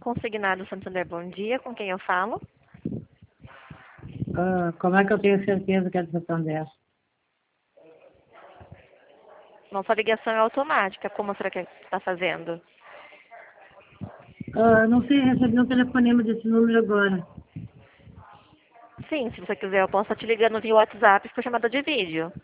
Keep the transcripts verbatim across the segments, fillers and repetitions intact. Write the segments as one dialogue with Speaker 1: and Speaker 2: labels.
Speaker 1: Consignado Santander, bom dia. Com quem eu falo?
Speaker 2: Ah, como é que eu tenho certeza que é do Santander?
Speaker 1: Nossa ligação é automática. Como será que está fazendo?
Speaker 2: Ah, não sei, recebi um telefonema desse número agora.
Speaker 1: Sim, se você quiser, eu posso estar te ligando via WhatsApp por chamada de vídeo.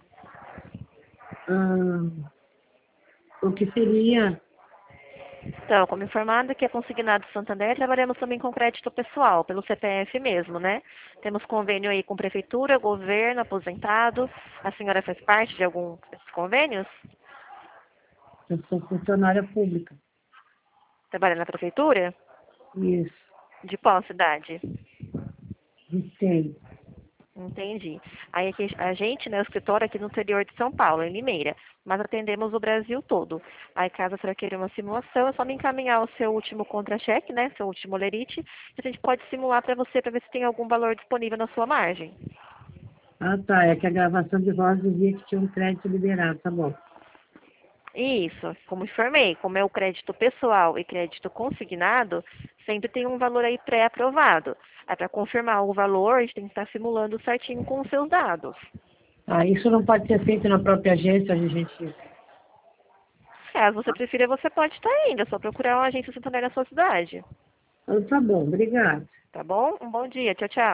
Speaker 2: Ah, o que seria?
Speaker 1: Então, como informado que é consignado Santander, trabalhamos também com crédito pessoal, pelo C P F mesmo, né? Temos convênio aí com prefeitura, governo, aposentado. A senhora faz parte de algum desses convênios?
Speaker 2: Eu sou funcionária pública.
Speaker 1: Trabalha na prefeitura?
Speaker 2: Isso,
Speaker 1: De qual cidade?
Speaker 2: Vicente.
Speaker 1: Entendi. Aí aqui, a gente, né, o escritório aqui no interior de São Paulo, em Limeira, mas atendemos o Brasil todo. Aí caso a senhora queira uma simulação, é só me encaminhar o seu último contra-cheque, né, seu último lerite, e a gente pode simular para você para ver se tem algum valor disponível na sua margem.
Speaker 2: Ah, tá, é que a gravação de voz dizia que tinha um crédito liberado, tá bom.
Speaker 1: Isso, como informei, como é o crédito pessoal e crédito consignado, sempre tem um valor aí pré-aprovado. Aí para confirmar o valor, a gente tem que estar simulando certinho com os seus dados.
Speaker 2: Ah, isso não pode ser feito na própria agência, onde a gente...
Speaker 1: Caso você prefira, você pode estar indo, é só procurar uma agência Santander na sua cidade.
Speaker 2: Ah, tá bom, obrigado.
Speaker 1: Tá bom? Um bom dia. Tchau, tchau.